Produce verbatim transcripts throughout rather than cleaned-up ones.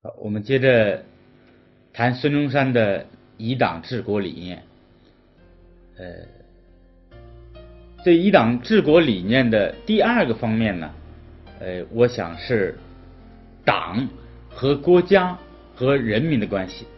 好，我们接着谈孙中山的以党治国理念。呃，这以党治国理念的第二个方面呢，呃，我想是党和国家和人民的关系。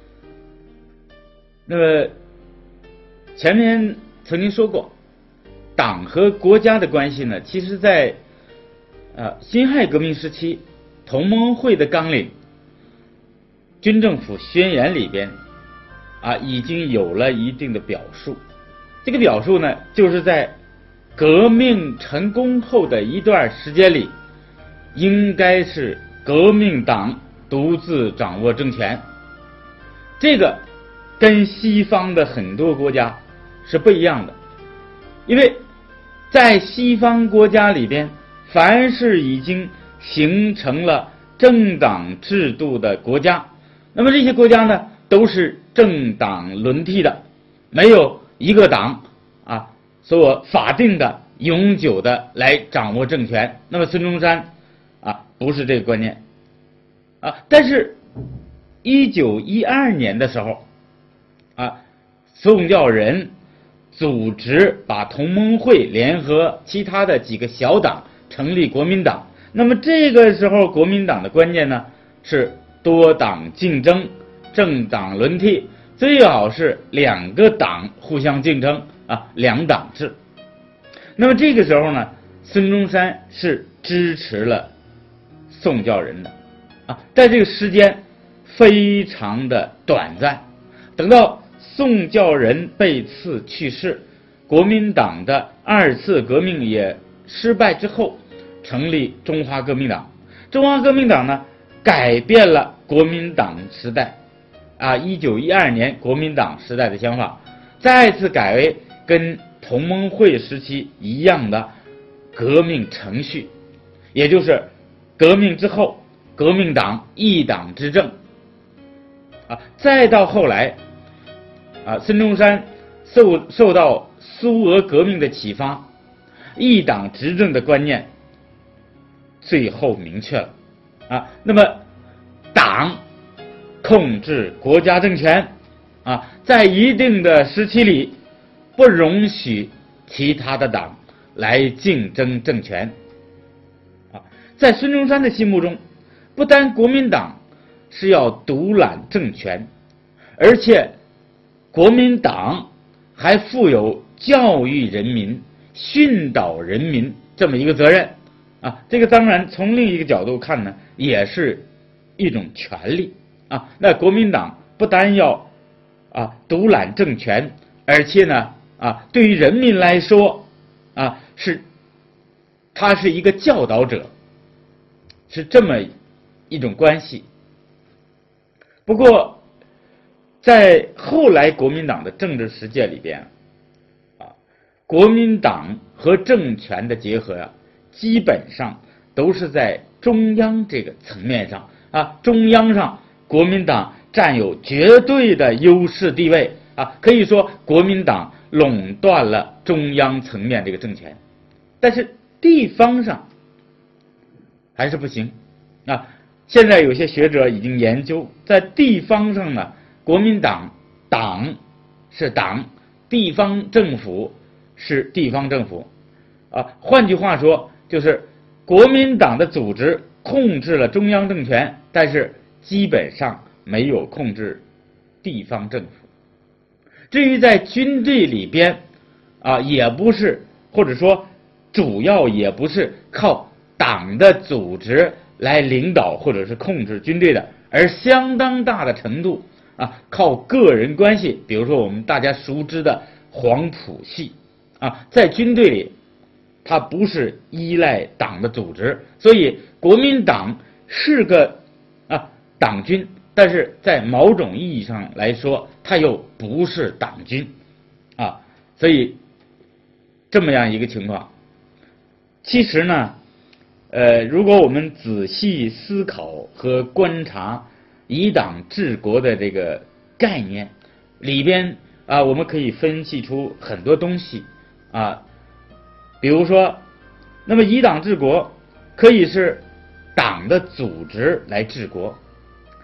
那么前面曾经说过，党和国家的关系呢，其实在呃辛亥革命时期同盟会的纲领、军政府宣言里边啊，已经有了一定的表述。这个表述呢，就是在革命成功后的一段时间里，应该是革命党独自掌握政权。这个跟西方的很多国家是不一样的，因为在西方国家里边，凡是已经形成了政党制度的国家，那么这些国家呢，都是政党轮替的，没有一个党啊所法定的永久的来掌握政权。那么孙中山啊不是这个观念啊，但是一九一二年的时候啊，宋教仁组织把同盟会联合其他的几个小党成立国民党。那么这个时候国民党的观念呢是多党竞争、政党轮替，最好是两个党互相竞争啊，两党制。那么这个时候呢，孙中山是支持了宋教仁的啊，在这个时间非常的短暂。等到宋教仁被刺去世，国民党的二次革命也失败之后，成立中华革命党。中华革命党呢，改变了国民党时代啊，一九一二年国民党时代的想法，再次改为跟同盟会时期一样的革命程序，也就是革命之后，革命党一党执政啊。再到后来啊，孙中山受受到苏俄革命的启发，一党执政的观念最后明确了啊。那么党控制国家政权啊，在一定的时期里不容许其他的党来竞争政权啊。在孙中山的心目中，不单国民党是要独揽政权，而且国民党还负有教育人民、训导人民这么一个责任啊。这个当然从另一个角度看呢，也是一种权利啊。那国民党不单要啊独揽政权，而且呢啊对于人民来说啊是他是一个教导者，是这么一种关系。不过在后来国民党的政治实践里边啊，国民党和政权的结合啊，基本上都是在中央这个层面上啊，中央上国民党占有绝对的优势地位啊，可以说国民党垄断了中央层面这个政权。但是地方上还是不行啊。现在有些学者已经研究，在地方上呢，国民党党是党，地方政府是地方政府啊。换句话说，就是国民党的组织控制了中央政权，但是基本上没有控制地方政府。至于在军队里边啊，也不是，或者说主要也不是靠党的组织来领导或者是控制军队的，而相当大的程度啊靠个人关系。比如说我们大家熟知的黄埔系啊，在军队里它不是依赖党的组织，所以国民党是个啊党军，但是在某种意义上来说，它又不是党军啊。所以这么样一个情况，其实呢呃，如果我们仔细思考和观察以党治国的这个概念里边啊，我们可以分析出很多东西啊。比如说，那么以党治国可以是党的组织来治国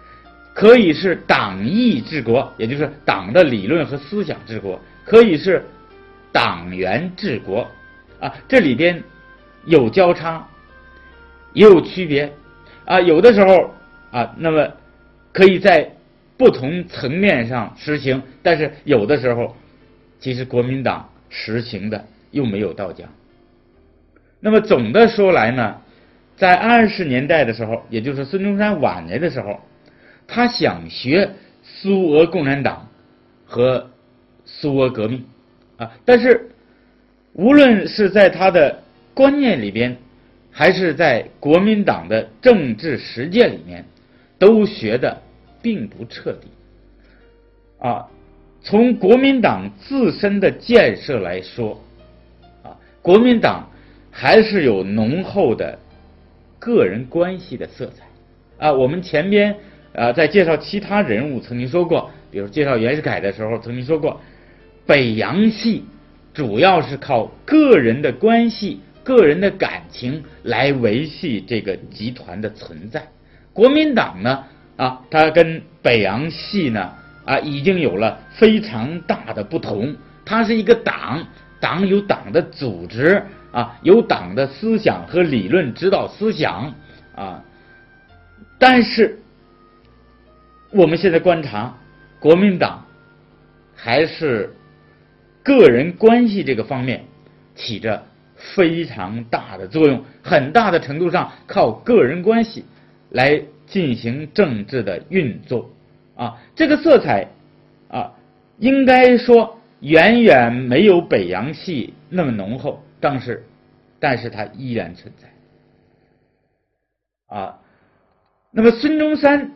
可以是党意治国，也就是党的理论和思想治国，可以是党员治国啊，这里边有交叉，也有区别啊，有的时候啊，那么可以在不同层面上实行，但是有的时候其实国民党实行的又没有到家。那么总的说来呢，在二十年代的时候，也就是孙中山晚年的时候，他想学苏俄共产党和苏俄革命啊，但是无论是在他的观念里边，还是在国民党的政治实践里面，都学的并不彻底啊。从国民党自身的建设来说啊，国民党还是有浓厚的个人关系的色彩啊。我们前边啊在介绍其他人物曾经说过，比如介绍袁世凯的时候曾经说过，北洋系主要是靠个人的关系、个人的感情来维系这个集团的存在。国民党呢啊，它跟北洋系呢啊已经有了非常大的不同。它是一个党，党有党的组织啊，有党的思想和理论指导思想啊。但是我们现在观察，国民党还是个人关系这个方面起着非常大的作用，很大的程度上靠个人关系来进行政治的运作啊。这个色彩啊，应该说远远没有北洋系那么浓厚，但是但是它依然存在啊。那么孙中山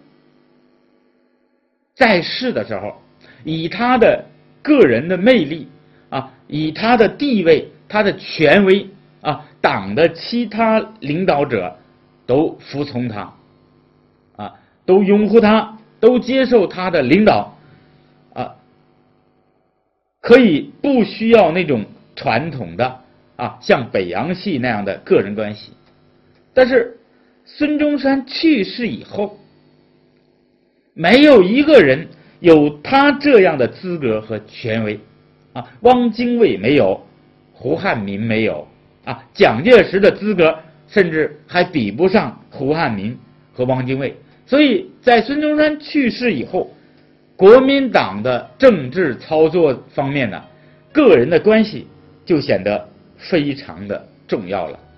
在世的时候，以他的个人的魅力啊，以他的地位、他的权威啊，党的其他领导者都服从他啊，都拥护他，都接受他的领导啊，可以不需要那种传统的啊，像北洋系那样的个人关系。但是孙中山去世以后，没有一个人有他这样的资格和权威啊，汪精卫没有，胡汉民没有啊，蒋介石的资格甚至还比不上胡汉民和汪精卫。所以在孙中山去世以后，国民党的政治操作方面呢，个人的关系就显得非常的重要了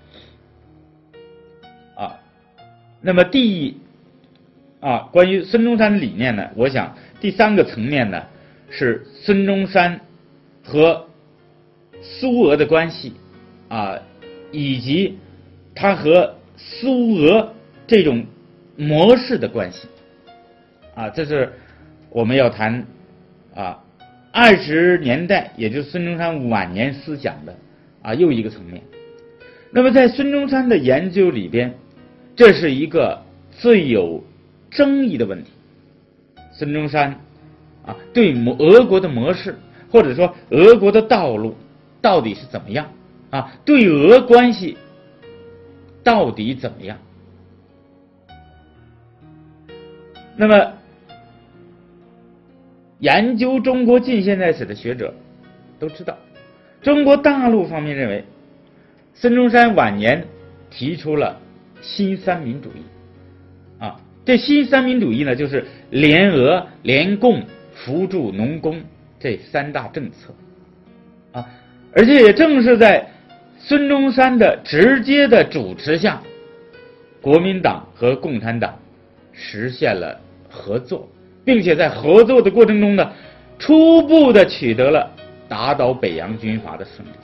啊。那么第一啊，关于孙中山的理念呢，我想第三个层面呢是孙中山和苏俄的关系啊，以及他和苏俄这种模式的关系啊，这是我们要谈啊二十年代，也就是孙中山晚年思想的啊又一个层面。那么在孙中山的研究里边，这是一个最有争议的问题。孙中山啊对俄国的模式，或者说俄国的道路到底是怎么样啊？对俄关系到底怎么样？那么研究中国近现代史的学者都知道，中国大陆方面认为孙中山晚年提出了新三民主义啊，这新三民主义呢，就是联俄、联共、扶助农工这三大政策啊，而且也正是在孙中山的直接的主持下，国民党和共产党实现了合作，并且在合作的过程中呢，初步的取得了打倒北洋军阀的胜利。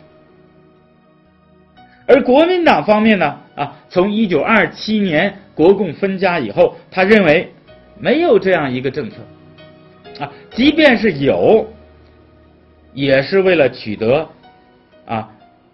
而国民党方面呢，啊，从一九二七年国共分家以后，他认为没有这样一个政策啊，即便是有，也是为了取得啊，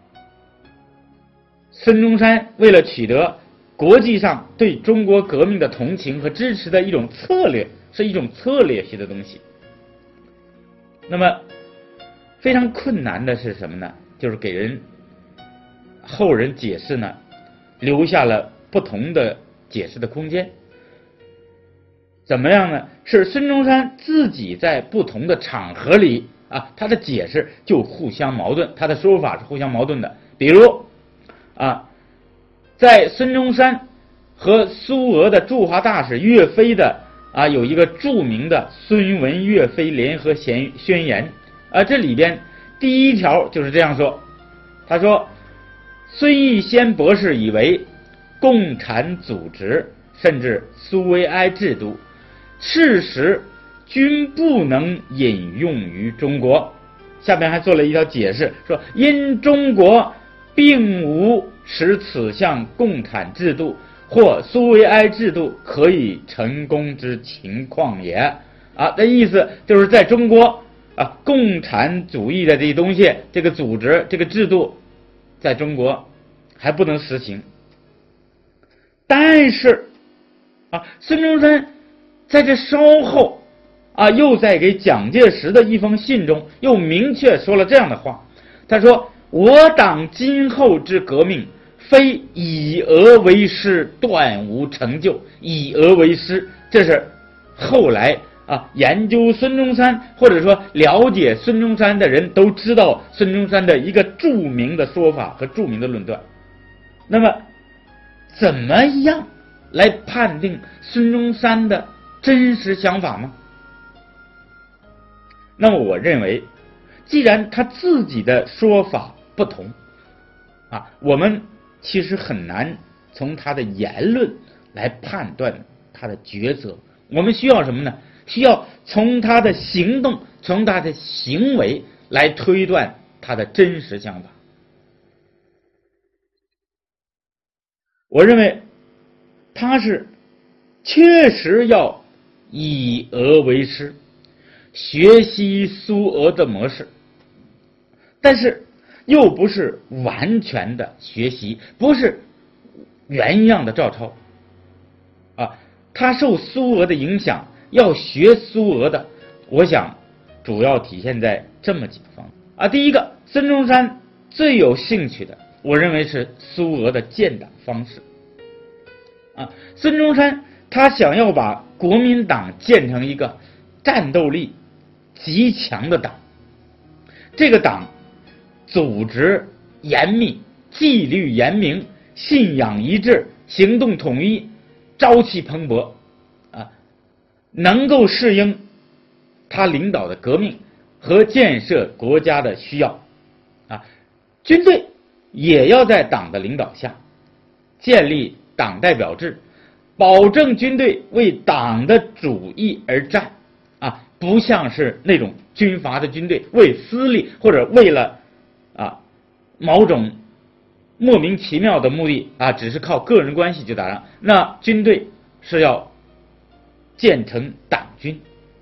孙中山为了取得国际上对中国革命的同情和支持的一种策略，是一种策略性的东西。那么非常困难的是什么呢？就是给人后人解释呢，留下了不同的解释的空间。 怎么样呢？是孙中山自己在不同的场合里啊，他的解释就互相矛盾，他的说法是互相矛盾的。比如啊，在孙中山和苏俄的驻华大使岳飞的啊有一个著名的孙文岳飞联合宣宣言啊，这里边第一条就是这样说，他说孙逸仙博士以为共产组织甚至苏维埃制度事实均不能引用于中国。下边还做了一条解释，说因中国并无使此项共产制度或苏维埃制度可以成功之情况也。啊，这意思就是在中国啊，共产主义的这些东西，这个组织、这个制度，在中国还不能实行。但是啊，孙中山在这稍后啊，又在给蒋介石的一封信中，又明确说了这样的话。他说：“我党今后之革命，非以俄为师，断无成就。”以俄为师，这是后来啊研究孙中山或者说了解孙中山的人都知道孙中山的一个著名的说法和著名的论断。那么，怎么样来判定孙中山的真实想法呢？那么我认为，既然他自己的说法不同啊，我们其实很难从他的言论来判断他的抉择。我们需要什么呢？需要从他的行动，从他的行为来推断他的真实想法。我认为他是确实要以俄为师，学习苏俄的模式，但是又不是完全的学习，不是原样的照抄啊。他受苏俄的影响，要学苏俄的，我想主要体现在这么几个方面啊。第一个，孙中山最有兴趣的，我认为是苏俄的建党方式啊。孙中山他想要把国民党建成一个战斗力极强的党，这个党组织严密，纪律严明，信仰一致，行动统一，朝气蓬勃啊，能够适应他领导的革命和建设国家的需要啊。军队也要在党的领导下建立党代表制，保证军队为党的主义而战啊，不像是那种军阀的军队为私利或者为了啊某种莫名其妙的目的啊，只是靠个人关系就打仗。那军队是要建成党军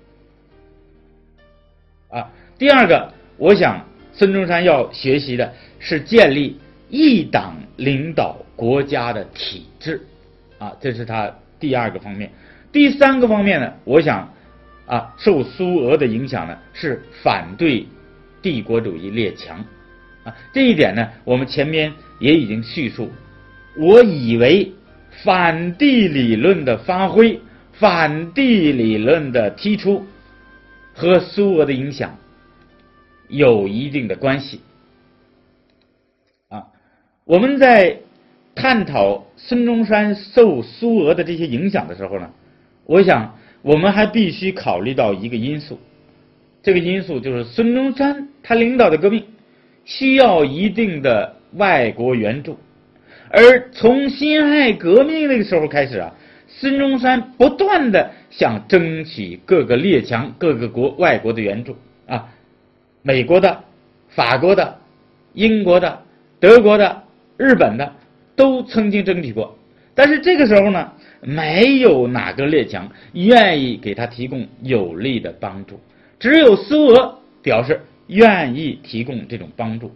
啊。第二个，我想孙中山要学习的是建立一党领导国家的体制啊，这是他第二个方面。第三个方面呢，我想啊，受苏俄的影响呢，是反对帝国主义列强啊。这一点呢，我们前面也已经叙述。我以为反帝理论的发挥，反帝理论的提出，和苏俄的影响有一定的关系啊。我们在探讨孙中山受苏俄的这些影响的时候呢，我想我们还必须考虑到一个因素，这个因素就是孙中山他领导的革命需要一定的外国援助，而从辛亥革命那个时候开始啊，孙中山不断的想争取各个列强、各个国外国的援助啊，美国的、法国的、英国的、德国的、日本的都曾经争取过，但是这个时候呢，没有哪个列强愿意给他提供有力的帮助，只有苏俄表示愿意提供这种帮助。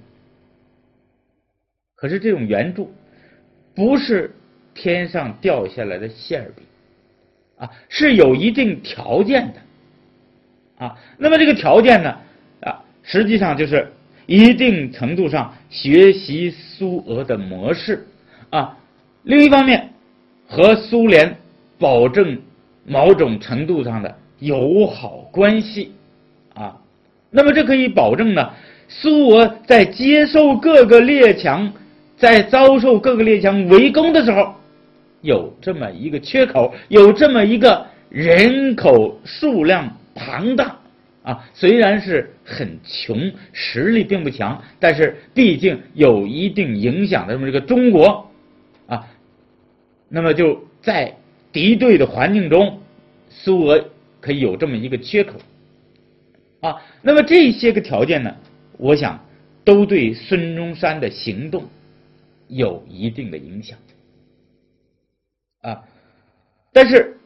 可是这种援助不是天上掉下来的馅儿饼啊，是有一定条件的啊。那么这个条件呢啊，实际上就是一定程度上学习苏俄的模式啊。另一方面，和苏联保证某种程度上的友好关系啊。那么这可以保证呢，苏俄在接受各个列强，在遭受各个列强围攻的时候，有这么一个缺口，有这么一个人口数量庞大啊，虽然是很穷，实力并不强，但是毕竟有一定影响的这么一个中国啊，那么就在敌对的环境中，苏俄可以有这么一个缺口啊。那么这些个条件呢，我想都对孙中山的行动有一定的影响啊。但是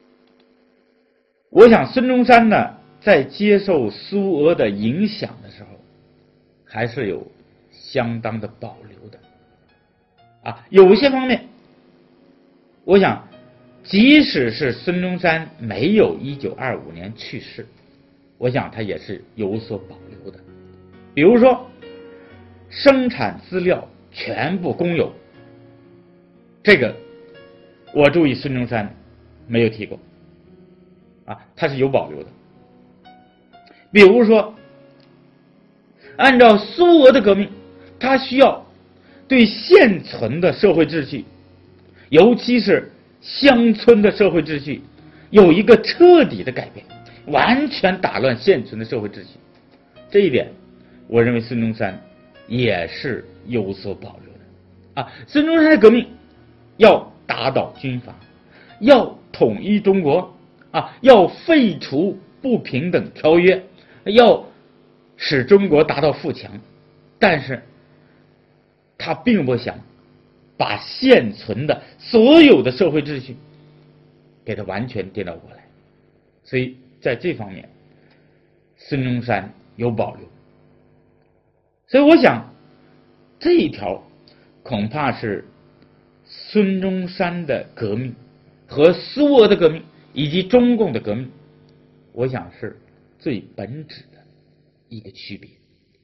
我想孙中山呢，在接受苏俄的影响的时候，还是有相当的保留的啊。有些方面，我想即使是孙中山没有一九二五年去世，我想他也是有所保留的。比如说生产资料全部公有，这个我注意孙中山没有提过啊，他是有保留的。比如说按照苏俄的革命，他需要对现存的社会秩序，尤其是乡村的社会秩序有一个彻底的改变，完全打乱现存的社会秩序。这一点我认为孙中山也是有所保留的啊。孙中山的革命要打倒军阀，要统一中国啊，要废除不平等条约，要使中国达到富强，但是他并不想把现存的所有的社会秩序给它完全颠倒过来，所以在这方面孙中山有保留。所以我想这一条恐怕是孙中山的革命和苏俄的革命以及中共的革命，我想是最本质的一个区别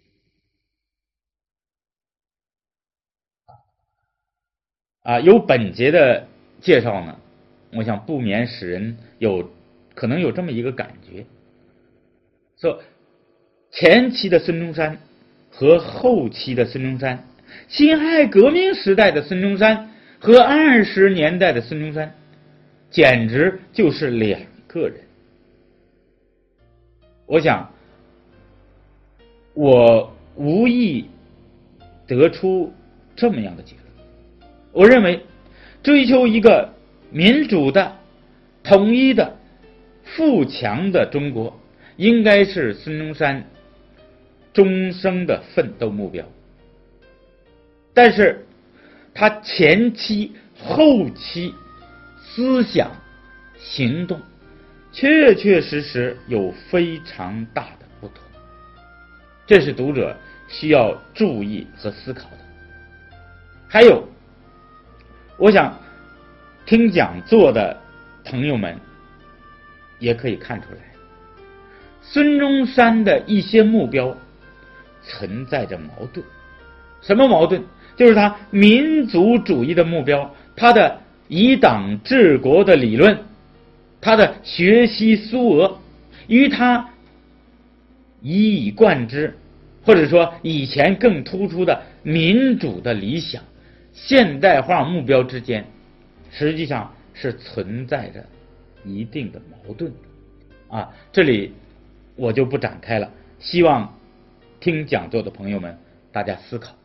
啊。有本节的介绍呢，我想不免使人有可能有这么一个感觉，说前期的孙中山和后期的孙中山，辛亥革命时代的孙中山和二十年代的孙中山，简直就是两个人。我想我无意得出这么样的结论，我认为追求一个民主的、统一的、富强的中国，应该是孙中山终生的奋斗目标。但是他前期后期思想行动确确实实有非常大的不同，这是读者需要注意和思考的。还有我想听讲座的朋友们也可以看出来，孙中山的一些目标存在着矛盾。什么矛盾？就是他民族主义的目标，他的以党治国的理论，他的学习苏俄，与他一以贯之，或者说以前更突出的民主的理想、现代化目标之间，实际上是存在着一定的矛盾的啊。这里我就不展开了，希望听讲座的朋友们大家思考。